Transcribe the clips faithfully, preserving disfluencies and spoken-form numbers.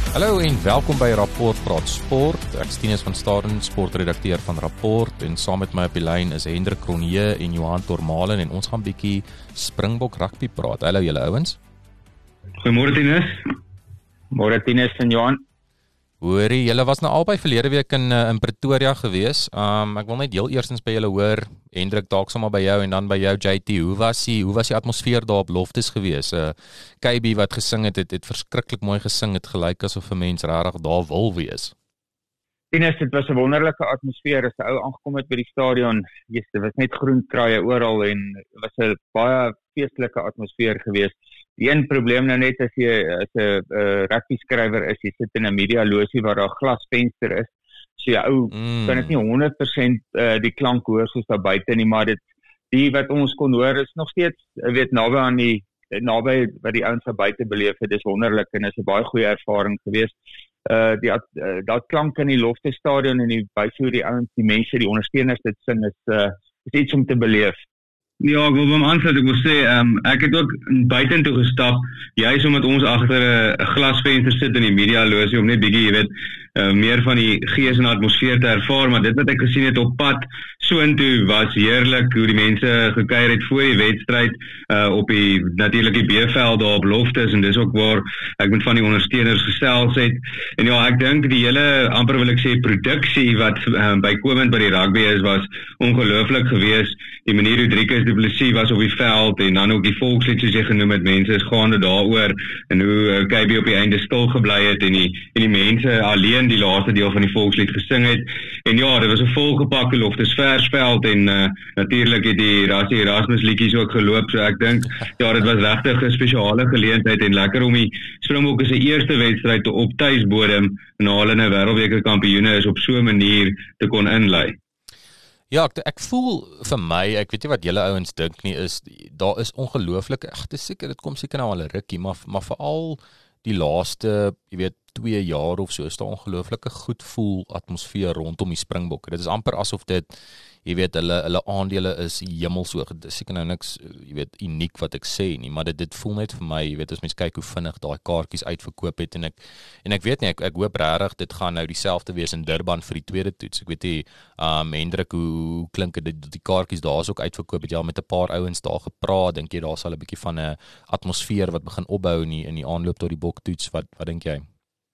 Hallo en welkom by Rapport Praat Sport. Ek is Tinus van Staden, sportredakteur van Rapport, en saam met my op die lyn is Hendrik Cronje en Johan Tormalen, en ons gaan bietjie Springbok rugby praat. Hallo julle ouens. Goeiemôre Tinus. Môre Tinus en Johan. Hoorie, julle was nou albei verlede week in uh, in Pretoria gewees. Um ek wil net heel eerstens by julle hoor, Hendrik, dalk sommer by jou en dan by jou J T. Hoe was die hoe was die atmosfeer daar op Loftus gewees? Uh K B wat gesing het, het, het verskriklik mooi gesing, het gelyk asof 'n mens regtig daar wil wees. Tinus, dit was 'n wonderlike atmosfeer as 'n ou aangekom het by die stadion. Yes, dit was net groen kraaie oral en dit was 'n baie feestelike atmosfeer geweest. Die een probleem nou net as jy as 'n uh, rugby skrywer is, jy sit in 'n media losie waar daar 'n glasvenster is. So jy ou Mm. kan dit nie honderd persent uh, die klank hoor soos daar buite nie, maar dit die wat ons kon hoor is nog steeds, jy weet, naby aan die naby wat die ouens daar buite beleef het. Dis wonderlik en is 'n baie goeie ervaring geweest. Uh die uh, daai klank in die Loftus stadion en die baie hoe die ouens, die mense, die ondersteuners dit sing is uh, is iets om te beleef. Ja, ek wil hom aansluit. Ek wil sê, um, ek het ook buitentoe gestap, juis omdat ons agter 'n glasvenster sit in die media losie om net bietjie, jy weet, uh, meer van die gees en atmosfeer te ervaar, maar dit wat ek gesien het op pad soontoe was heerlik, hoe die mense gekuier het voor die wedstryd, uh, op die natuurlik die B-veld daar op Loftus, en dis ook waar ek met van die ondersteuners gesels het. En ja, ek dink die hele, amper wil ek sê, produksie wat uh, bykomend by die rugby is, was ongelooflik geweest. Die manier hoe Driekus Du Plessis was op die veld, en dan ook die volkslied soos jy genoem het, mense is gaande daaroor, en hoe uh, K B op die einde stil gebly het, en die, en die mense alleen die laaste deel van die volkslied gesing het. En ja, dit was 'n volgepakte Loftus versveld, en uh, natuurlik het die Rassie Erasmus liedjies ook geloop, so ek dink, ja, dit was regtig 'n spesiale geleentheid, en lekker om die Springbokke se eerste wedstryd op tuisbodem, na hulle 'n wêreldbeker kampioene is, op so 'n manier te kon inlei. Ja, ek, ek voel vir my, ek weet nie wat julle ouens dink nie, is daar is ongelooflik, ag, dit seker, dit kom seker nou al 'n rukkie, maar maar veral die laaste, jy weet, twee jaar of so, is daar ongelooflike goed voel atmosfeer rondom die Springbokke. Dit is amper asof dit, jy weet, hulle hulle aandele is hemelshoog. Dit is seker nou niks, jy weet, uniek wat ek sê nie, maar dit dit voel net vir my, jy weet, as mens kyk hoe vinnig daai kaartjies uitverkoop het, en ek en ek weet nie, ek ek hoop regtig dit gaan nou dieselfde wees in Durban vir die tweede toets. Ek weet nie, um Hendrik, hoe, hoe klink dit, die kaartjies daar is ook uitverkoop, het jy al met 'n paar ouens daar gepraat, dink jy daar sal 'n bietjie van 'n atmosfeer wat begin opbou in die in die aanloop tot die boktoets, wat wat dink jy?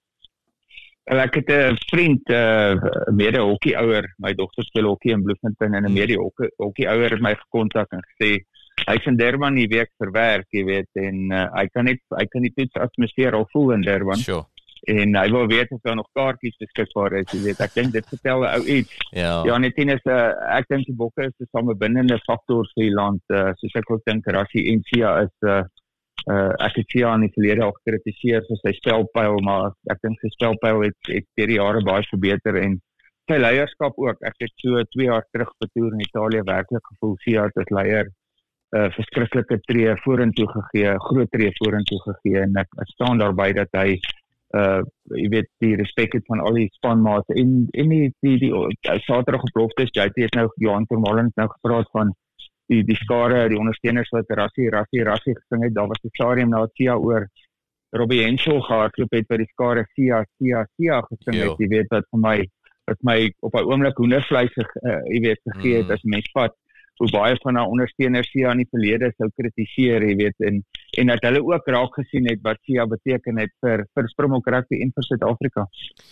Ek het 'n vriend, 'n uh, mede-hockeyouer, my dogter speel hockey in Bloemfontein, en 'n mede-hockeyouer het my gekontak en gesê hy's in Durban die week vir werk, jy weet, en uh, hy kan net hy kan die toets atmosfeer al voel in Durban. Sure. En hy wil weet of daar nog kaartjies beskikbaar is, jy weet. Ek dink dit vertel 'n ou iets. Ja. Ja, net is 'n uh, ek dink die Bokke is 'n samebindende faktor vir die land. Uh, soos ek ook dink Rassie en Sia is 'n uh, Uh, ek het Sia in die verlede al gekritiseer vir sy spelpyl, maar ek dink sy spelpyl het, het deur die jare baie verbeter, en sy leierskap ook. Ek het so twee jaar terug betoer in Italië werklik gevoel Sia het as leier 'n uh, verskriklike tree vorentoe gegee, groot tree vorentoe gegee, en ek, ek staan daarby dat hy uh jy weet, die respek het van al die spanmaats, en en die die, die, die Saterdag op Loftus, J T het nou Johan Tormalen nou gepraat van die die skare, die ondersteuners wat Rassie Rassie Rassie gesing het. Daar was 'n stadium na Sia oor Robbie Henshaw gehardloop het by die skare Sia Sia Sia gesing het, jy weet, wat vir my wat my op 'n oomblik hoendervleis uh, jy weet gegee het, mm. as mens vat hoe baie van haar ondersteuners Sia in die verlede sou kritiseer, jy weet, en en dat hulle ook raak gesien het wat Sia beteken het vir vir Springbok rugby en vir Suid-Afrika.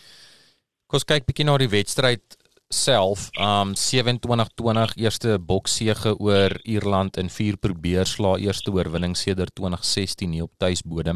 Kom ons kyk bietjie na die wedstryd self, um sewe-en-twintig twintig, eerste boksege oor Ierland in vier probeerslae, eerste oorwinning sedert twintig sestien hier op tuisbodem.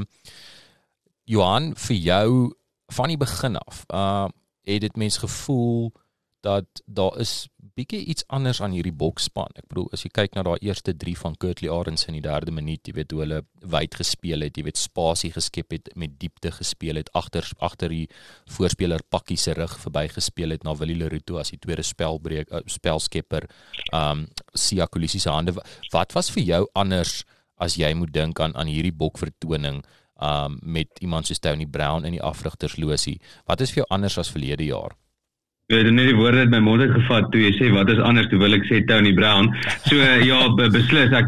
Johan, vir jou van die begin af, uh het dit mens gevoel dat daar is bietjie iets anders aan hierdie boksspan. Ek bedoel, as jy kyk na daai eerste drie van Kurtley Arendse in die derde minuut, jy weet hoe hulle wyd gespeel het, jy weet spasie geskep het, met diepte gespeel het, agter agter die voorspeler Pakkie se rug verby gespeel het na Willie Leroux as die tweede spelbreek uh, spelskepper, um Sia Kolisi se hande. Wat was vir jou anders as jy moet dink aan aan hierdie bokvertoning um met iemand soos Tony Brown in die afrigterslosie? Wat is vir jou anders as verlede jaar? Jy het net die woorde uit my mond uitgevat toe jy sê wat is anders, toe wil ek sê Tony Brown. So ja, beslis, ek dink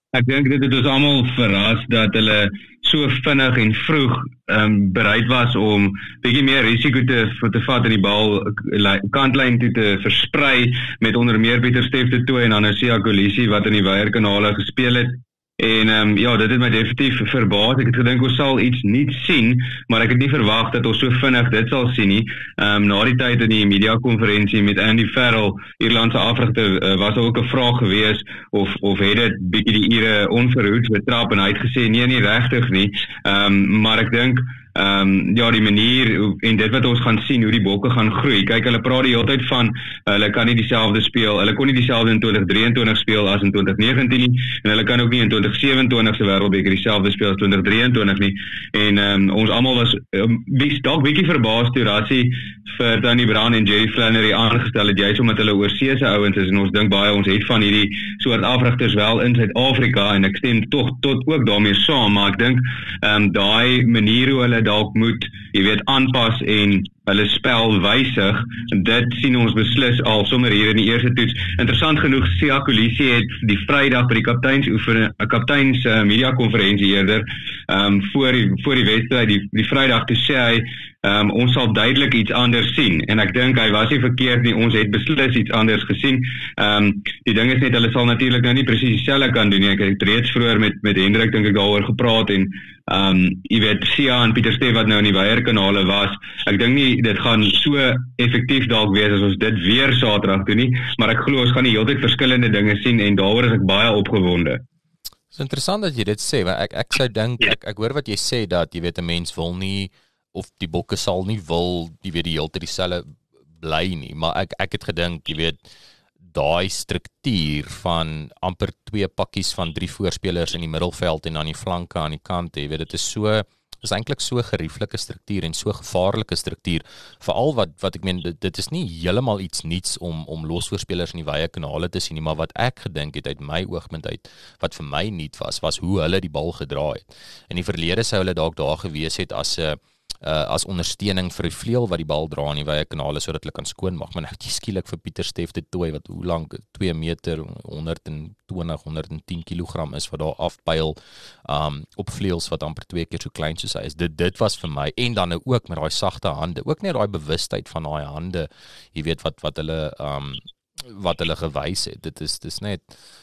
Ek dink dit het ons almal verras dat hulle so vinnig en vroeg um, bereid was om bietjie meer risiko te, te vat en die bal kantlyn toe te versprei met onder meer Pieter Steef de Tooy en dan Siya Kolisi wat in die Weier-kanale gespeel het. En um, ja, dit het my definitief verbaas. Ek het gedink ons sal iets nuuts sien, maar ek het nie verwag dat ons so vinnig dit sal sien nie. Um, na die tyd in die media-konferensie met Andy Farrell, Ierlandse afrigter, uh, was ook 'n vraag gewees of of het dit bietjie die Ire onverhoeds betrap en hy het gesê nee, nie regtig nie. Um, maar ek dink Ehm um, ja, die manier en dit wat ons gaan sien hoe die bokke gaan groei. Kyk, hulle praat die hele tyd van hulle kan nie dieselfde speel. Hulle kon nie dieselfde in twintig drieëntwintig speel as in twintig negentien nie en hulle kan ook nie in twintig sewenentwintig se Wêreldbeker dieselfde speel as twintig drieëntwintig nie. En ehm um, ons almal was um, dalk bietjie verbaas toe Rassie vir Tony Brown en Jerry Flannery aangestel het, juis omdat hulle oorseese ouens is en ons dink baie ons het van hierdie soort afrigters wel in Suid-Afrika en ek stem tog tot ook daarmee saam, maar ek dink ehm um, daai manier hoe hulle dalk moet, jy weet, aanpas en hulle spel wysig, en dit sien ons beslis al sommer hier in die eerste toets. Interessant genoeg, Siya Kolisi het die Vrydag by die kapteins oefen, 'n kapteins uh, media konferensie eerder, um, voor die voor die wedstryd, die die Vrydag toe sê hy, um, ons sal duidelik iets anders sien. En ek dink hy was nie verkeerd nie, ons het beslis iets anders gesien. Um, die ding is net hulle sal natuurlik nou nie presies dieselfde kan doen nie. Ek het reeds vroeër met met Hendrik dink ek daaroor gepraat en um, jy weet Siya en Pieter Steef wat nou in die Weier-kanale was. Ek dink nie dit gaan so effektief dalk wees as ons dit weer Saterdag doen nie, maar ek glo ons gaan die hele tyd verskillende dinge sien en daaroor is ek baie opgewonde. Dit is interessant dat jy dit sê, want ek ek sou dink ek ek hoor wat jy sê dat jy weet 'n mens wil nie of die bokke sal nie wil, jy weet die hele tyd dieselfde bly nie, maar ek ek het gedink, jy weet daai struktuur van amper twee pakkies van drie voorspelers in die middelveld en aan die flanke aan die kante, jy weet dit is so is eintlik so gerieflike struktuur en so gevaarlike struktuur, veral wat wat ek meen dit, dit is nie heeltemal iets nuuts om om losvoorspelers in die wye kanale te sien nie, maar wat ek gedink het uit my oogpunt uit wat vir my nuut was, was hoe hulle die bal gedra het. In die verlede sou hulle dalk daar gewees het as 'n uh, uh, as ondersteuning vir die vleuel wat die bal dra in die wye kanale sodat hulle kan skoonmaak. Maar nou skielik vir Pieter Steef de Tooy wat hoe lank twee meter honderd twintig honderd tien kilogram is wat daar afpyl um, op vleuels wat amper twee keer so klein soos hy is. Dit dit was vir my en dan nou ook met daai sagte hande, ook net daai bewustheid van daai hande, jy weet wat wat hulle um, wat hulle gewys het. Dit is dis net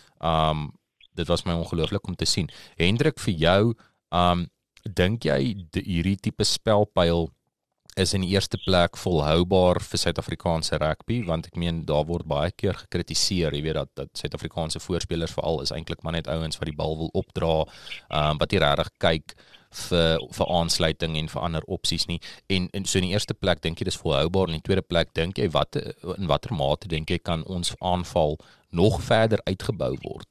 um, dit was my ongelooflik om te sien. Hendrik, vir jou um, dink jy hierdie tipe spelpyl is in die eerste plek volhoubaar vir Suid-Afrikaanse rugby, want ek meen daar word baie keer gekritiseer, jy weet dat dat Suid-Afrikaanse voorspelers veral is eintlik maar net ouens wat die bal wil opdra, um, wat nie regtig kyk vir vir aansluiting en vir ander opsies nie. En, en so in die eerste plek dink jy dis volhoubaar, en in die tweede plek dink jy wat in watter mate dink jy kan ons aanval nog verder uitgebou word?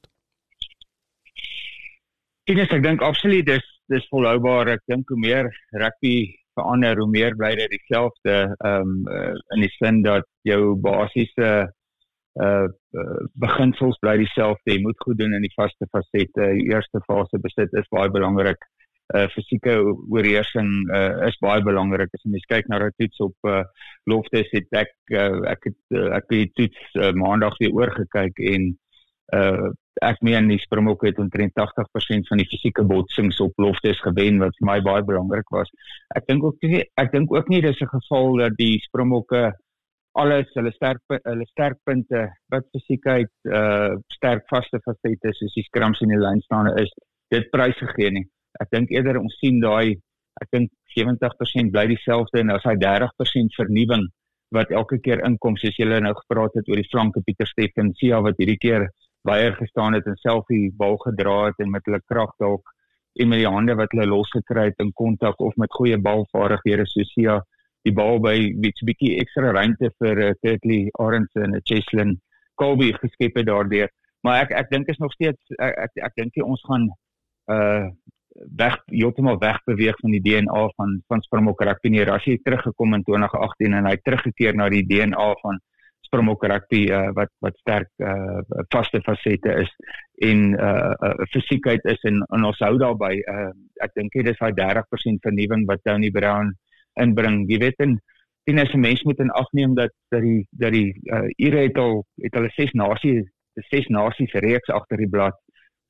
Yes, ek dink absoluut dis dis volhoubaar. Ek dink hoe meer rugby verander, hoe meer bly dit dieselfde, um, uh, in die sin dat jou basiese uh, uh, beginsels bly dieselfde. Jy moet goed doen in die vaste fasette. Die eerste fase besit is baie belangrik. Uh, fisieke oorheersing uh, is baie belangrik. As jy mens kyk na 'n toets op uh, Loftus, het ek uh, ek het uh, ek het die toets uh, maandag weer oorgekyk en uh, ek meen die Springbokke het omtrent tagtig persent van die fisieke botsings op Loftus gewen wat vir my baie belangrik was. Ek dink ook nie ek dink ook nie dis 'n geval dat die Springbokke alles hulle sterk hulle sterkpunte wat fisiekheid uh sterk vaste fasette soos die skrams en die lynstaande is, dit prys gegee nie. Ek dink eerder ons sien daai ek dink sewentig persent bly dieselfde en as hy dertig persent vernuwing wat elke keer inkom, soos julle nou gepraat het oor die flanke Pieter Steef en Siya wat hierdie keer Weier gestaan het en self die bal gedra het en met hulle krag dalk en met die hande wat hulle losgekry het in kontak of met goeie balvaardighede soos Siya die bal by iets bietjie ekstra ruimte vir uh, Kirtley Arendse en Cheslin Colby geskep het daardeur. Maar ek ek dink is nog steeds ek ek, ek dink ons gaan uh weg heeltemal wegbeweeg van die D N A van van Springbok rugby. Nie Rassie het teruggekom in twintig agttien en hy het teruggekeer na die D N A van Springbok rugby uh, wat wat sterk uh, vaste fasette is en uh, uh, fisiekheid is en, en ons hou daarby. Uh, ek dink dit is daai dertig persent vernuwing wat Tony Brown inbring. Jy weet en sien as 'n mens moet in ag neem dat dat die dat die uh, Ire het al het hulle ses nasies ses nasies reeks agter die blad.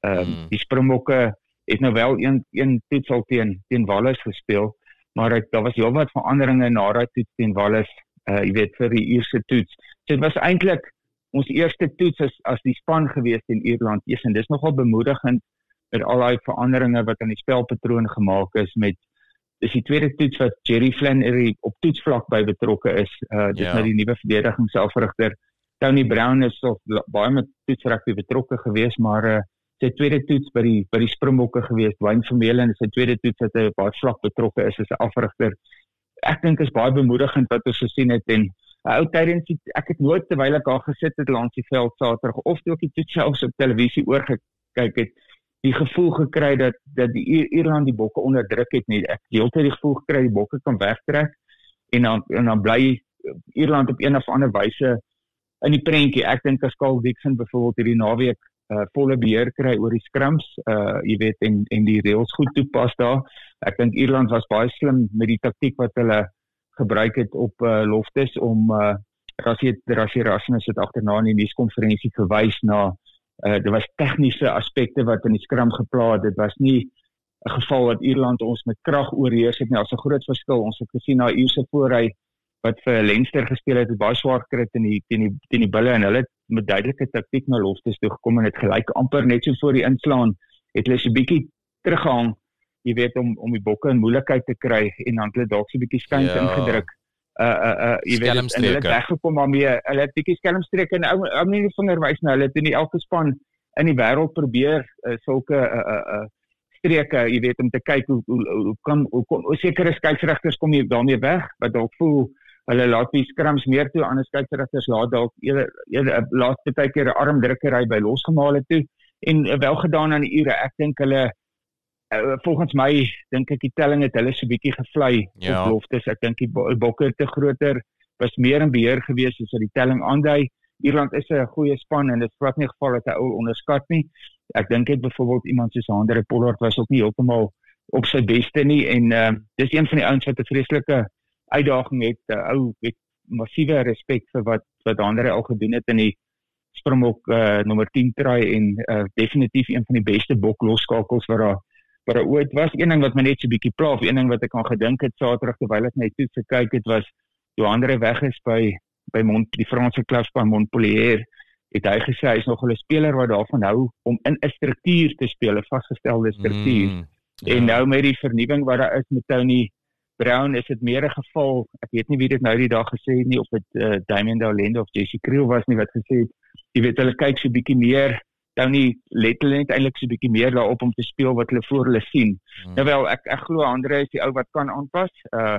Ehm um, Mm. die Springbokke het nou wel een een toets al teen teen Wallis gespeel, maar ek, daar was heelwat veranderinge na daai toets teen Wallis, uh, jy weet vir die eerste toets. So dit was eintlik ons eerste toets as as die span gewees in Ierland. Eers en dis nogal bemoedigend met al daai veranderinge wat aan die spelpatroon gemaak is met dis die tweede toets wat Jerry Flannery op toetsvlak by betrokke is. Uh dis Ja. nou die nuwe verdedigingsafrigter. Tony Brown is of baie met toetsrugby betrokke gewees, maar uh sy tweede toets by die by die Springbokke gewees. Wayne Vermeulen is sy tweede toets wat hy op baie vlak betrokke is as 'n afrigter. Ek dink is baie bemoedigend wat ons gesien het en uh, ou tydens ek het nooit terwyl ek daar gesit het langs die veld Saterdag of toe ek die toets selfs op televisie oorgekyk het, die gevoel gekry dat dat die I- Ierland die bokke onderdruk het nie. Ek het heeltyd die gevoel gekry die bokke kan wegtrek en dan en dan bly Ierland op een of ander wyse in die prentjie. Ek dink as Carl Dixon byvoorbeeld hierdie naweek uh, volle beheer kry oor die scrums, uh, jy weet en en die reëls goed toepas daar. Ek dink Ierland was baie slim met die taktiek wat hulle gebruik het op uh, Loftus om uh, Rassie Rassie Rasmus het agterna in die nuuskonferensie verwys na Uh, dit was tegniese aspekte wat in die skram gepla het. Dit was nie 'n geval dat Ierland ons met krag oorheers het nie. Daar's 'n groot verskil. Ons het gesien na Ierse voorry wat vir Leinster gespeel het, het baie swaar gekry in die teen die teen die bulle en hulle het met duidelike taktiek na Loftus toe gekom en het gelyk amper net so voor die inslaan het hulle so 'n bietjie teruggehang, jy weet om om die bokke in moeilikheid te kry en dan het hulle dalk so 'n bietjie skuins Ja. ingedruk. Uh uh uh jy weet en hulle het weggekom daarmee. Hulle het bietjie skelmstreke en ou ou nie die vinger wys nou. Hulle het in elke span in die wêreld probeer uh, sulke uh uh uh streke, jy weet om te kyk hoe hoe, hoe kan hoe, hoe sekere skeieregters kom hier daarmee weg wat dalk voel hulle laat die skrams meer toe, ander skeieregters laat dalk eerder eerder laat baie keer 'n armdrukkery by losgemale toe en uh, wel gedaan aan die ure. Ek dink hulle Uh, volgens my dink ek die telling het hulle so 'n bietjie gevlei Ja. op Loftus. Ek dink die bo- bokke te groter was meer in beheer gewees as wat die telling aandui. Ierland is 'n goeie span en dit is glad nie geval dat hy ou onderskat nie. Ek dink dit byvoorbeeld iemand soos Andre Pollard was ook nie heeltemal op sy beste nie en uh, dis een van die ouens wat 'n vreeslike uitdaging het. Uh, ou het massiewe respek vir wat wat Andre al gedoen het in die Springbok uh, nommer tien try en uh, definitief een van die beste bok losskakels wat daar Maar ooit was een ding wat my net so 'n bietjie pla, of een ding wat ek aan gedink het Saterdag terwyl ek net toe gekyk het was toe Andre weg is by by Mont die Franse klub by Montpellier, het hy gesê hy is nog 'n speler wat daarvan hou om in 'n struktuur te speel, 'n vasgestelde struktuur. Mm, ja. En nou met die vernuwing wat daar is met Tony Brown, is dit meer 'n geval, ek weet nie wie dit nou die dag gesê het nie of dit uh, Damien Daulende of Jesse Kriel was nie wat gesê het, jy weet hulle kyk so 'n bietjie meer dan nie let hulle net eintlik so 'n bietjie meer daarop om te speel wat hulle voor hulle sien. Hmm. Nou wel, ek ek glo Andre is die ou wat kan aanpas. Uh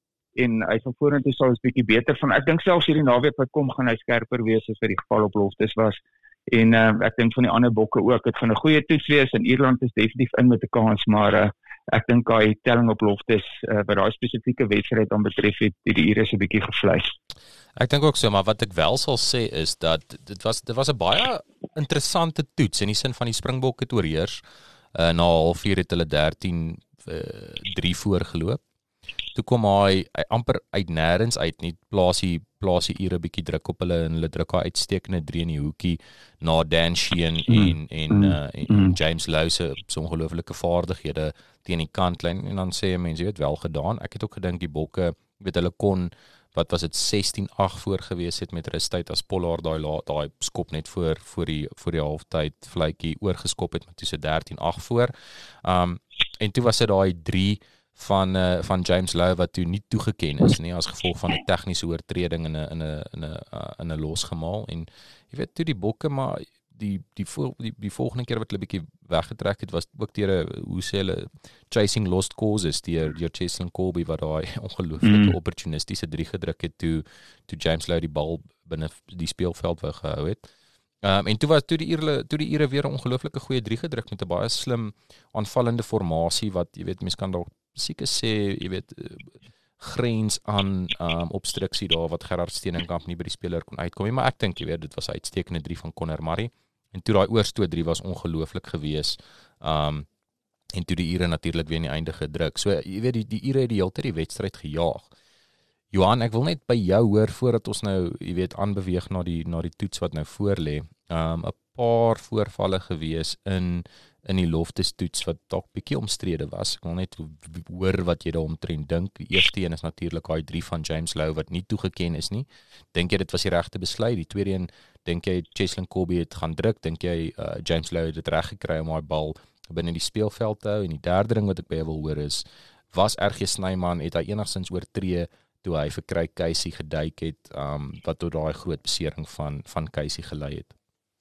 en hy sal vorentoe sal 'n bietjie beter van. Ek dink selfs hierdie naweek wat kom gaan hy skerper wees as vir die geval op Loftus was. En uh ek dink van die ander bokke ook. Dit gaan 'n goeie toets wees en Ierland is definitief in met 'n kans, maar uh ek dink hy telling op Loftus uh wat daai spesifieke wedstryd aan betref het, het die Ire se 'n bietjie gevlei. Ek dink ook so, maar wat ek wel sal sê is dat dit was dit was 'n baie interessante toets in die sin van die Springbokke het oorheers. Uh, na halfuur het hulle dertien drie voor geloop. Toe kom hy, hy amper uit nêrens uit nie, plaas hy plaas hy Ire bietjie druk op hulle en hulle druk haar uitstekende drie in die hoekie na Dan Sheehan mm. en en, mm. uh, en mm. James Louw se so ongelooflike vaardighede teen die kantlyn en dan sê mense, jy weet wel gedaan. Ek het ook gedink die bokke, weet hulle kon wat was dit sestien agt voor gewees het met rustyd as Pollard daai daai skop net voor voor die voor die halftyd vletjie oorgeskop het met toe se dertien agt voor. Um en toe was dit daai drie van uh, van James Louw wat toe nie toegeken is nie as gevolg van 'n tegniese oortreding in 'n in 'n in 'n uh, in 'n losgemaal en jy weet toe die bokke maar die die die die volgende keer wat hulle bietjie weggetrek het was ook deur 'n hoe sê hulle chasing lost causes deur deur Cheslin Colby wat daai ongelooflike mm. opportunistiese drie gedruk het toe toe James Louw die bal binne die speelveld wou gehou het. Um, en toe was toe die Ire toe die Ire weer 'n ongelooflike goeie drie gedruk met 'n baie slim aanvallende formasie wat jy weet mense kan dalk seker sê jy weet grens aan um, obstruksie daar wat Gerard Steenkamp nie by die speler kon uitkom nie, maar ek dink jy weet dit was 'n uitstekende drie van Conor Murray en toe daai oorstoot drie was ongelooflik gewees. Um en toe die Ire natuurlik weer in die einde gedruk. So jy weet die die Ire het die hele tyd die wedstryd gejaag. Johan, ek wil net by jou hoor voordat ons nou, jy weet, aanbeweeg na die na die toets wat nou voor lê. Um 'n paar voorvalle gewees in in die Loftus toets wat dalk bietjie omstrede was. Ek wil net hoor wat jy daaromtrent dink. Die eerste een is natuurlik daai drie van James Lowe wat nie toegeken is nie. Dink jy dit was die regte besluit? Die tweede een, dink jy Cheslin Kolbe het gaan druk? Dink jy uh, James Lowe het dit reg gekry om daai bal binne die speelveld te hou? En die derde ding wat ek by jou wil hoor is, was R G Snyman, het hy enigstens oortree toe hy vir Craig Casey geduik het, um, wat tot daai groot besering van, van Casey gelei het?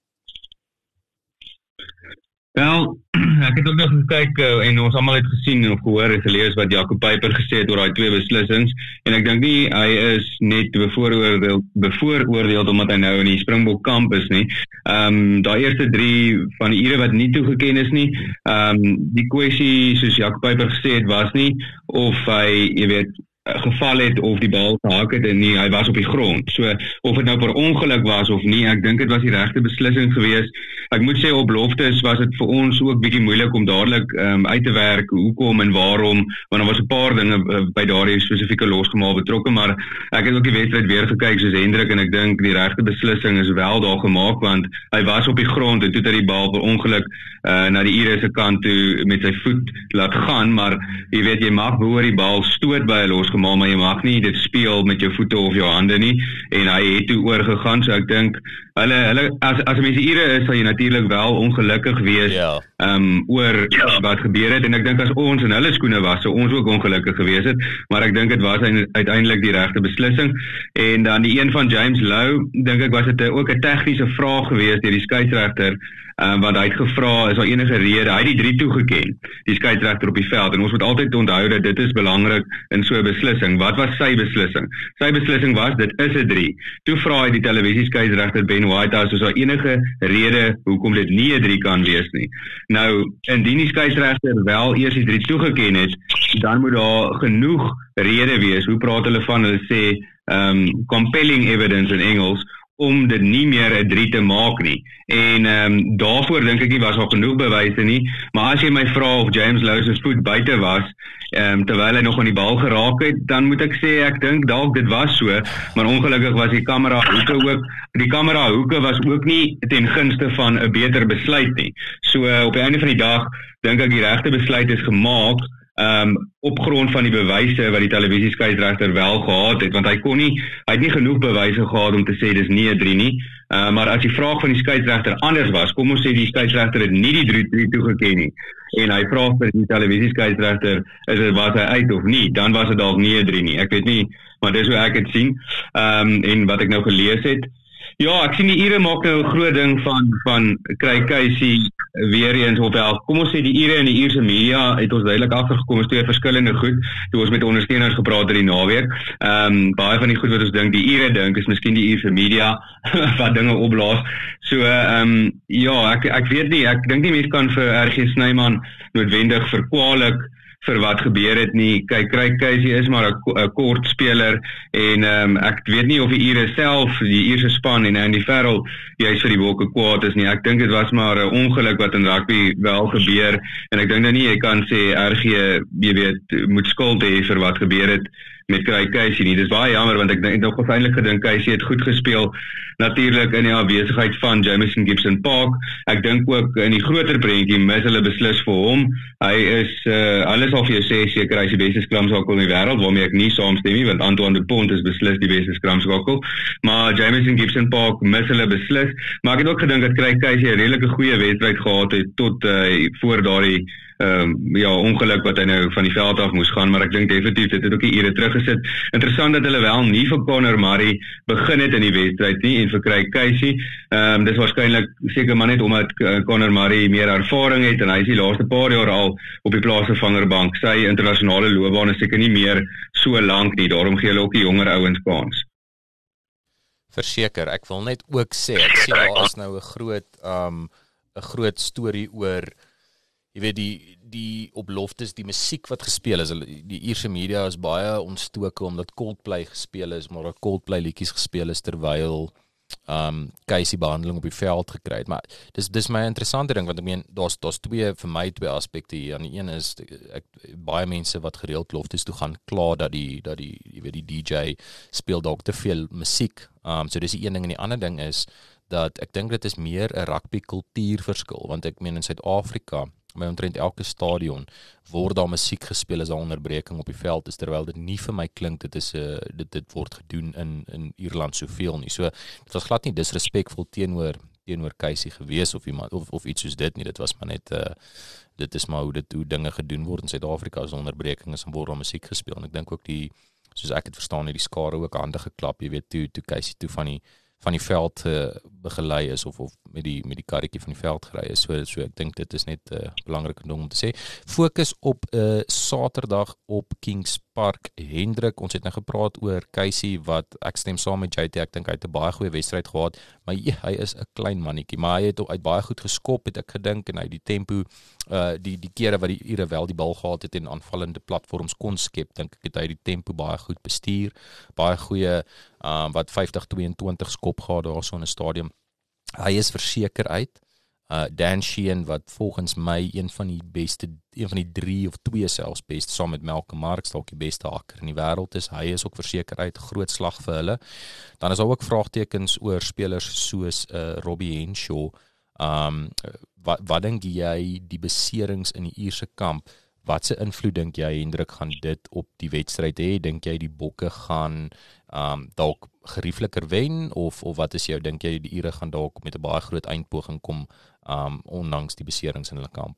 Wel, ek het ook nog gekyk uh, en ons almal het gesien of gehoor en gelees wat Jacob Peyper gesê het oor daai twee beslissings en ek dink nie hy is net bevooroordeel bevooroordeel omdat hy nou in die Springbok kamp is nie. Ehm um, daai eerste drie van die ure wat nie toegeken is nie. Ehm um, die kwessie soos Jacob Peyper gesê het was nie of hy, jy weet, geval het of die bal gehak het en nie, hy was op die grond. So, of het nou per ongeluk was of nie, ek dink dit was die regte beslissing gewees. Ek moet sê op Loftus was dit vir ons ook bietjie moeilik om dadelik um, uit te werk hoekom en waarom, want daar was 'n paar dinge uh, by daardie spesifieke losgemaal betrokke, maar ek het ook die wedstryd weer gekyk soos Hendrik en ek dink die regte beslissing is wel daar gemaak, want hy was op die grond en toe het hy die bal per ongeluk uh, na die Ire se kant toe met sy voet laat gaan, maar jy weet, jy mag behoor die bal stoot by 'n los maar, maar jy mag nie dit speel met jou voete of jou hande nie, en hy het toe oorgegaan, so ek dink, hulle, hulle, as, as mense Ire is, sal jy natuurlik wel ongelukkig wees, yeah. um, oor yeah. wat gebeur het, en ek dink as ons in hulle skoene was, sou ons ook ongelukkig gewees het, maar ek dink het was uiteindelik die regte beslissing, en dan die een van James Lowe, dink ek was dit ook 'n tegniese vraag gewees deur die skeieregter, Um, want hy het gevra, is daar enige rede, hy het die drie toegeken, die skeieregter op die veld, en ons moet altyd onthou dat dit is belangrik in so 'n beslissing. Wat was sy beslissing? Sy beslissing was, dit is 'n drie. Toe vra hy die televisie skeieregter Ben Whitehouse, is daar enige rede hoekom dit nie 'n drie kan wees nie. Nou, indien die skeieregter wel eers die drie toegeken het, dan moet daar genoeg rede wees, hoe praat hulle van, hulle sê, um, compelling evidence in Engels, om dit nie meer 'n drie te maak nie. En um, daarvoor dink ek nie was al genoeg bewyse nie, maar as jy my vra of James Lowe se voet buite was, um, terwyl hy nog aan die bal geraak het, dan moet ek sê, ek dink dalk dit was so, maar ongelukkig was die kamera hoeke ook, die kamera hoeke was ook nie ten gunste van 'n beter besluit nie. So uh, op die einde van die dag, dink ek die regte besluit is gemaak, Um, op grond van die bewyse wat die televisieskeieregter wel gehad het, want hy kon nie, hy het nie genoeg bewyse gehad om te sê dis nie 'n drie nie, uh, maar as die vraag van die skeieregter anders was, kom ons sê die skeieregter het nie die drie toegeken nie, en hy vra vir die televisieskeieregter, is dit was hy uit of nie, dan was dit dalk nie 'n drie nie, ek weet nie, maar dis hoe ek dit sien, um, en wat ek nou gelees het. Ja, ek sien die Ire maak nou 'n groot ding van van Craig Casey weer eens op wel. Kom ons sê die Ire en die Ierse media het ons duidelik agtergekom is twee verskillende goed. Toe ons met ondersteuners gepraat het die naweek. Ehm um, baie van die goed wat ons dink die Ire dink is miskien die Ierse media wat dinge opblaas. So ehm um, ja, ek ek weet nie, ek dink nie mense kan vir R G Snyman noodwendig verkwalik vir wat gebeur het nie. Kyk, Craig Casey is maar 'n kort speler en um, ek weet nie of die Ire self, die Ierse span en Andy Farrell juist vir die Bokke kwaad is nie. Ek dink dit was maar 'n ongeluk wat in rugby wel gebeur en ek dink nou nie jy kan sê R G, jy weet, moet skuld hê vir wat gebeur het met Craig Casey nie. Dis baie jammer want ek dink nog waarskynlik gedink Casey het goed gespeel natuurlik in die afwesigheid van Jamison Gibson Park. Ek dink ook in die groter prentjie mis hulle beslis vir hom. Hy is uh, alles al vir jou sê seker hy is die beste skramskakel in die wêreld, waarmee ek nie saamstem nie want Antoine Dupont is beslis die beste skramskakel. Maar Jamison Gibson Park mis hulle beslis. Maar ek het ook gedink dat Craig Casey 'n redelike goeie wedstryd gehad het tot uh, voor daardie Ehm um, ja, ongeluk wat hy nou van die veld af moes gaan, maar ek dink definitief dit het ook die Ire teruggesit. Interessant dat hulle wel nie vir Conor Murray begin het in die wedstryd nie en vir Craig Casey. Ehm um, dis waarskynlik seker maar net omdat uh, Conor Murray meer ervaring het en hy is die laaste paar jaar al op die plaasvervangerbank. Sy internasionale loopbaan is seker nie meer so lank nie, daarom gee hulle ook die jonger ouens kans. Verseker, ek wil net ook sê, ek sien daar is nou 'n groot um 'n groot storie oor jy weet die die op Loftus die musiek wat gespeel is, die Ierse media is baie ontstoke omdat Coldplay gespeel is, maar dat Coldplay liedjies gespeel is terwyl um Casey behandeling op die veld gekry het. Maar dis dis my interessante ding want ek meen daar's daar's twee vir my twee aspekte hier. Aan die een is ek baie mense wat gereeld Loftus toe gaan kla dat die dat die jy weet die D J speel dalk te veel musiek. Um so dis die een ding en die ander ding is dat ek dink dit is meer 'n rugby kultuurverskil, want ek meen in Suid-Afrika by omtrent elke stadion word daar musiek gespeel as daar onderbreking op die veld is, terwyl dit nie vir my klink dit is 'n uh, dit dit word gedoen in in Ierland soveel nie. So dit was glad nie disrespekvol teenoor teenoor Casey gewees of iemand of of iets soos dit nie. Dit was maar net uh, dit is maar hoe dit hoe dinge gedoen word in Suid-Afrika as onderbreking is en word daar musiek gespeel. En ek dink ook die soos ek het verstaan het die skare ook hande geklap, jy weet toe toe Casey toe van die van die veld uh, begelei is of of met die met die karretjie van die veld gery is. So so ek dink dit is net 'n uh, belangrike ding om te sê. Fokus op 'n uh, Saterdag op Kings Park. Hendrik, ons het nou gepraat oor Casey wat ek stem saam met J T. Ek dink hy het 'n baie goeie wedstryd gehad, maar ja, hy is 'n klein mannetjie, maar hy het uit baie goed geskop het ek gedink en hy die tempo uh die die kere wat die Ire wel die bal gehad het en aanvallende platforms kon skep, dink ek het hy die tempo baie goed bestuur. Baie goeie um wat vyftig tweeëntwintig skop gehad daar so in 'n stadion. Hy is verseker uit. Uh, Dan Sheehan wat volgens my een van die beste, een van die drie of twee selfs beste, saam met Malcolm Marx, dalk die beste hakker in die wêreld is. Hy is ook verseker uit, groot slag vir hulle. Dan is daar ook vraagtekens oor spelers soos uh, Robbie Henshaw. Um, wat, wat dink jy die beserings in die Ierse kamp, wat se invloed dink jy, Hendrik, gaan dit op die wedstryd hê? Dink jy die Bokke gaan um, dalk geriefliker wen, of, of wat is jou, dink jy die Ire gaan dalk met 'n baie groot eindpoging kom, um, ondanks die beserings in hulle kamp?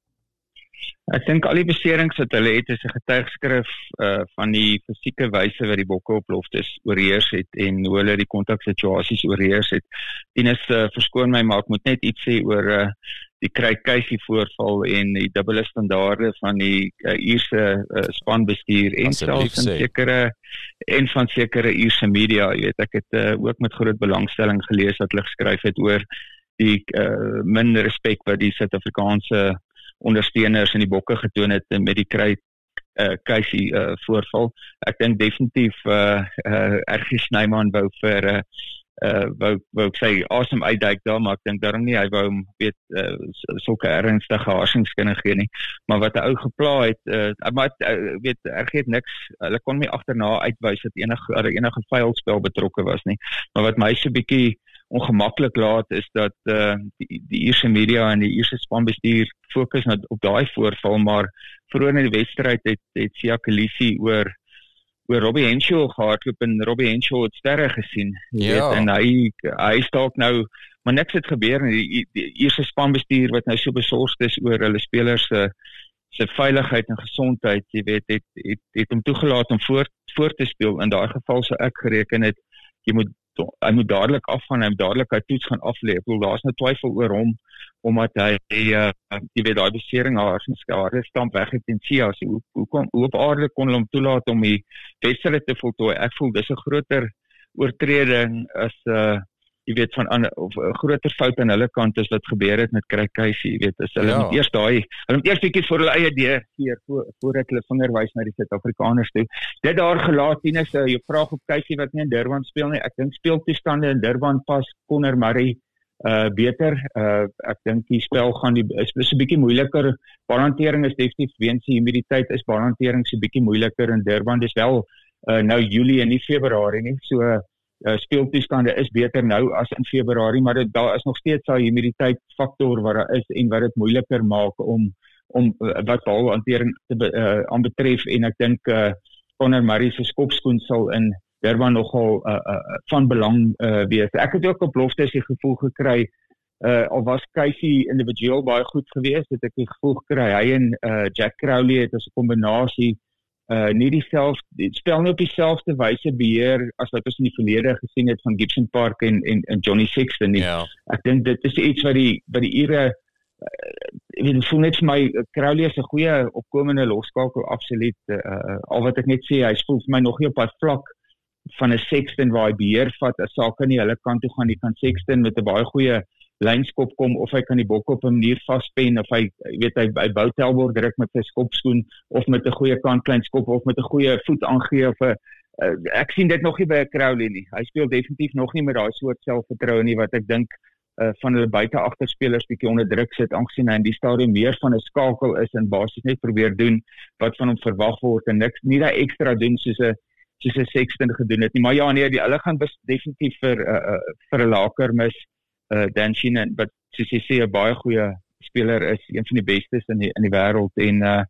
Ek dink al die beserings wat hulle het is 'n getuigskrif uh, van die fisieke wyse wat die Bokke op loftes oorheers het en hoe hulle die kontaksituasies oorheers het. Tinus uh, verskoon my, maar ek moet net iets sê oor uh, die Craig Casey voorval en die dubbele standaarde van die uh, Ierse uh, spanbestuur en selfs in sekere en van sekere Ierse media. Jy weet, ek het uh, ook met groot belangstelling gelees wat hulle geskryf het oor die uh, min respek wat die Suid-Afrikaanse ondersteuners in die Bokke getoon het met die Craig uh, Casey uh, voorval. Ek dink definitief uh, uh, R G Snyman wou vir uh, Uh, wou, wou ek sê, awesome uitduik daar, maar ek dink daarom nie, hy wou hom, weet, uh, sulke ernstige harsings kunnen gee nie, maar wat die ou gepla het, uh, maar, uh, weet, er geet niks, hulle kon nie agterna uitwys dat enige, er enige vuilspel betrokke was nie, maar wat my so bietjie ongemaklik laat, is dat uh, die, die Ierse media en die Ierse spanbestuur fokus op daai voorval, maar vroeër in die wedstryd het, het Siya Kolisi oor oor Robbie Henshaw gehardloop en Robbie Henshaw het sterre gesien, jy ja. weet, en hy, hy stalk nou, maar niks het gebeur, en die, die eerste spanbestuur wat nou so besorgd is oor hulle spelers se, se veiligheid en gesondheid, jy weet, het, het, het hom toegelaat om voort, voort te speel, in daai geval sou ek gereken het, jy moet, hy moet dadelik afgaan, hy moet dadelik hy toets gaan afleef, ek bedoel, daar is nou twyfel oor hom, omdat hy, uh, jy weet, die besering haar skade stamp weg het en Siya, so, hoe, hoe, kon, hoe op aarde kon hulle hom toelaat om die wedstryd te voltooi? Ek voel, dis 'n groter oortreding as, uh, jy weet, van ander, of 'n groter fout aan hulle kant as wat gebeur het met Craig Casey, jy weet, as hulle ja. moet eers daai, hulle moet eers bietjie vir hulle eie deur keer, voor, voordat hulle vinger wys na die Suid-Afrikaners toe. Dit daar gelaat, Tinus, uh, jou vraag op Casey wat nie in Durban speel nie, ek dink speeltoestande in Durban pas Conor Murray Uh, beter, uh, ek dink die spel gaan die, is, is 'n bietjie moeiliker, balhantering is definitief, weens die humiditeit is balhantering so 'n bietjie moeiliker in Durban, dis wel uh, nou Julie en nie Februarie nie, so uh, speeltoestande is beter nou as in Februarie, maar dit, daar is nog steeds daai humiditeit faktor wat daar is en wat dit moeiliker maak om, om uh, wat balhantering uh, aan betref, en ek dink uh, Conor Murray se skopskoen sal in Durban nogal uh, uh, van belang uh, wees. Ek het ook op loftes die gevoel gekry, uh, al was Casey individueel baie goed geweest, het ek die gevoel gekry, hy en uh, Jack Crowley het as 'n kombinasie uh, nie dieselfde, die spel nie op dieselfde wyse beheer as wat ons in die verlede gesien het van Gibson Park en, en, en Johnny Sexton nie. Yeah. Ek dink dit is iets wat die, wat die Ire, ek weet, voel net vir my, Crowley is 'n goeie opkomende losskakel, absoluut, uh, al wat ek net sê, hy voel vir my nog nie op haar vlak van 'n Sexton waar hy beheer vat, as sake nie hulle kant toe gaan, die kan Sexton met 'n baie goeie lynskop kom, of hy kan die Bokke op 'n manier vaspen, of hy, weet hy, hy bou Telborg druk met sy skopskoen, of met 'n goeie kantlyn skop, of met 'n goeie voet aangee, of 'n, uh, ek sien dit nog nie by 'n Crowley nie, hy speel definitief nog nie met daai soort selfvertroue nie, wat ek dink, uh, van hulle buite agterspelers bietjie onder druk sit, aangesien hy in die stadium meer van 'n skakel is, en basies net probeer doen, wat van hom verwag word, en niks, nie daai ekstra doen, soos 'n soos 'n Sexton gedoen het nie. Maar ja, nee, die hulle gaan bes, definitief vir uh, uh, vir 'n laker mis uh, Dan Sheehan, wat soos jy sê 'n baie goeie speler is, een van die bestes in die in die wêreld en uh,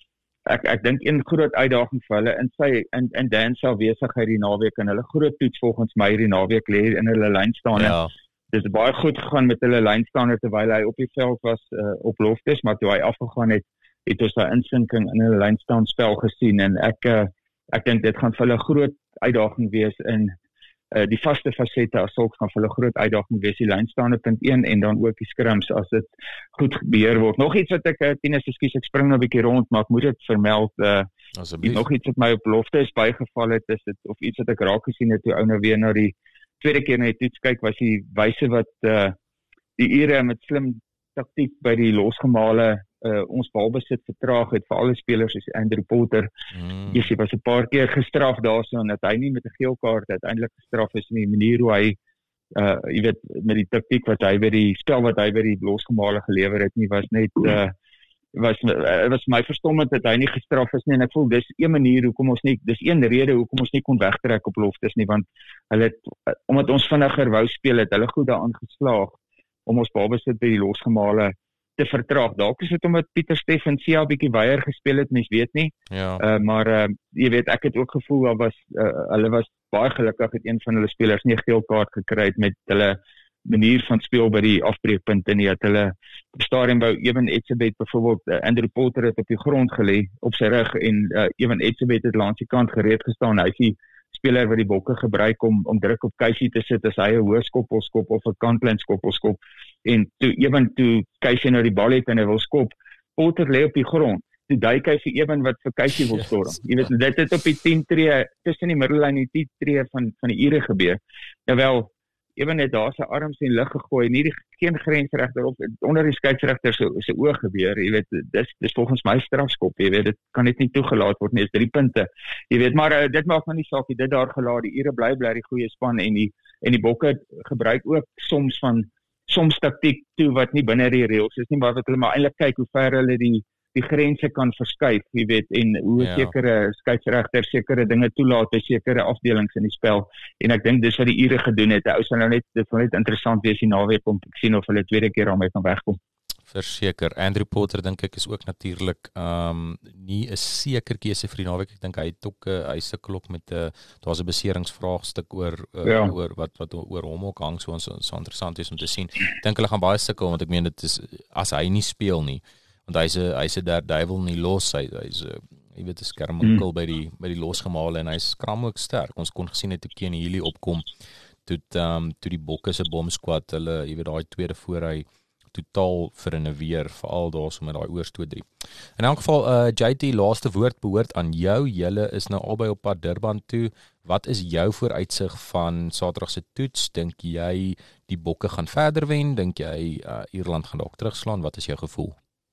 ek ek dink een groot uitdaging vir hulle in sy in in Dan se afwesigheid die naweek en hulle groot toets volgens my die naweek lê in hulle lynstaande. Ja. Dit is baie goed gegaan met hulle lynstaande terwyl hy op die veld was uh, op Loftus, maar toe hy afgegaan het, het ons daai insinking in hulle lynstaanspel gesien en ek uh, ek dink dit gaan vir hulle groot uitdaging wees in uh, die vaste fasette as sulks gaan vir hulle groot uitdaging wees die lynstaande punt een en dan ook die scrims as dit goed beheer word. Nog iets wat ek uh, Tinus, ekskuus, ek spring nou 'n bietjie rond, maar ek moet dit vermeld uh, nog iets wat my op Loftus bygeval het, is dit of iets wat ek raak gesien het toe ou nou weer na die tweede keer na die toets kyk, was die wyse wat uh, die Ire met slim taktiek by die losgemale uh, ons balbesit vertraag het vir alle spelers soos Andrew Potter. Mm. Yes, hy was 'n paar keer gestraf daarso en dat hy nie met 'n geel kaart uiteindelik gestraf is in die manier hoe hy uh, jy weet met die taktiek wat hy by die spel wat hy by die losgemale gelewer het nie, was net uh, was uh, was my verstommend dat hy nie gestraf is nie en ek voel dis een manier hoekom ons nie dis een rede hoekom ons nie kon wegtrek op Loftus nie, want hulle het, omdat ons vinniger wou speel het hulle goed daaraan geslaag om ons balbesit by die losgemale te vertraag. Dalk is dit omdat Pieter Steffen Sia 'n bietjie weier gespeel het, mens weet nie. Ja. Uh, maar uh, jy weet ek het ook gevoel daar was uh, hulle was baie gelukkig het een van hulle spelers nie 'n geel kaart gekry het met hulle manier van speel by die afbreekpunte nie. Dat hulle op stadium wou Evan Etzebeth byvoorbeeld uh, Andrew Potter het op die grond gelê op sy rug en uh, Evan Etzebeth het langs die kant gereed gestaan. Hy is die speler wat die bokke gebruik om om druk op Casey te sit as hy 'n hoë skoppelskop of 'n kantlyn skoppelskop en toe Evan toe Casey nou die bal het en hy wil skop, Potter lê op die grond. Toe duik hy vir Evan wat vir Casey wil storm. Jy weet dit het op die tien tree tussen die middellyn en die tien tree van van die Ire gebeur. Nou wel Evan het daar sy arms in lug gegooi, nie die geen grensregter op onder die skeieregter se se oog gebeur. Jy weet dis dis volgens my strafskop, jy weet dit kan net nie toegelaat word nie. Dis drie punte. Jy weet maar uh, dit maak maar nie saak nie. Dit daar gelaat. Die Ire bly bly die goeie span en die en die Bokke gebruik ook soms van soms taktiek toe wat nie binne die reëls is nie, maar wat hulle maar eintlik kyk hoe ver hulle die die grense kan verskuif, jy weet, en hoe ja. sekere skeieregters sekere dinge toelaat by sekere afdelings in die spel. En ek dink dis wat die Ire gedoen het. Ou sal nou net dit wil net interessant wees die naweek om te sien of hulle tweede keer daarmee kan wegkom. Verseker. Andrew Potter dink ek is ook natuurlik um nie 'n seker keuse vir die naweek. Ek dink hy het ook 'n uh, hy sukkel ook met 'n uh, daar's 'n beseringsvraagstuk oor uh, ja. oor wat wat oor hom ook hang, so ons so interessant is om te sien. Ek dink hulle gaan baie sukkel want ek meen dit is as hy nie speel nie, want hy's 'n hy's 'n derde duiwel nie los, hy hy's 'n jy weet 'n skerminkel mm. by die by die losgemale en hy's skram ook sterk. Ons kon gesien het toe Kenny Healy opkom toe um toe die Bokke se bomsquad hulle jy weet daai tweede voor hy totaal verinneweer veral daarso met daai oorstoot drie. In elk geval uh, J T laaste woord behoort aan jou. Julle is nou albei op pad Durban toe. Wat is jou vooruitsig van Saterdag se toets? Dink jy die Bokke gaan verder wen? Dink jy uh, Ierland gaan dalk terugslaan? Wat is jou gevoel?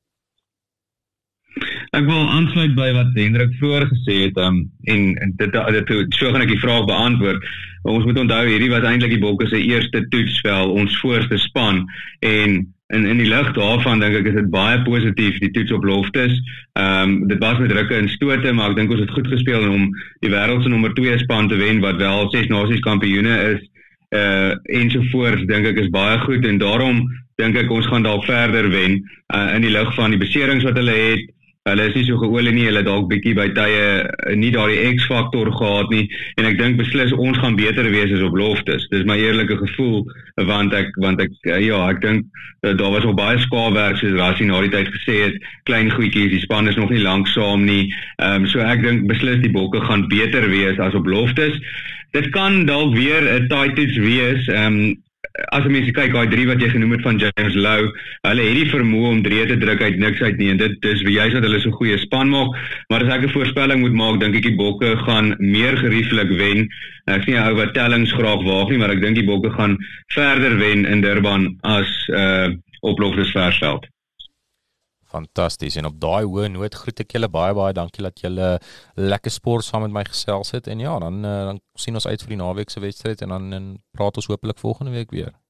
Ek wil aansluit by wat Hendrik vroeër gesê het um, en, en dit, dit so gaan ek die vraag beantwoord. Ons moet onthou hierdie was eintlik die Bokke se eerste toetsspel, ons voorste span en in in die lig daarvan dink ek is dit baie positief die toets op Loftus. Ehm um, dit was met rukke en stote, maar ek dink ons het goed gespeel om die wêreld se nommer twee span te wen wat wel ses nasies kampioene is. Uh ensovoorts dink ek is baie goed en daarom dink ek ons gaan dalk verder wen uh, in die lig van die beserings wat hulle het. Hulle is nie so geolie nie, hulle dalk bietjie by tye nie daardie X-faktor gehad nie en ek dink beslis ons gaan beter wees as op Loftus. Dis my eerlike gevoel want ek want ek ja, ek dink daar was al baie skaafwerk soos Rassie na die tyd gesê het, klein goedjies, die span is nog nie lank saam nie. Ehm um, so ek dink beslis die Bokke gaan beter wees as op Loftus. Dit kan dalk weer 'n tight toets wees. Ehm um, as mense kyk, daai drie wat jy genoem het van James Lowe, hulle het die vermoë om drie te druk uit niks uit nie en dit dis juist dat hulle so goeie span maak, maar as ek 'n voorspelling moet maak, dink ek die Bokke gaan meer gerieflik wen. Ek sien 'n ou wat tellings graag waag nie, maar ek dink die Bokke gaan verder wen in Durban as uh, op Loftus Versveld. Fantasties, en op daai hoë noot groet ek julle baie baie dankie dat julle lekker sport saam met my gesels het en ja, dan uh, dan sien ons uit vir die naweek se wedstryd en dan en praat ons hopelik volgende week weer.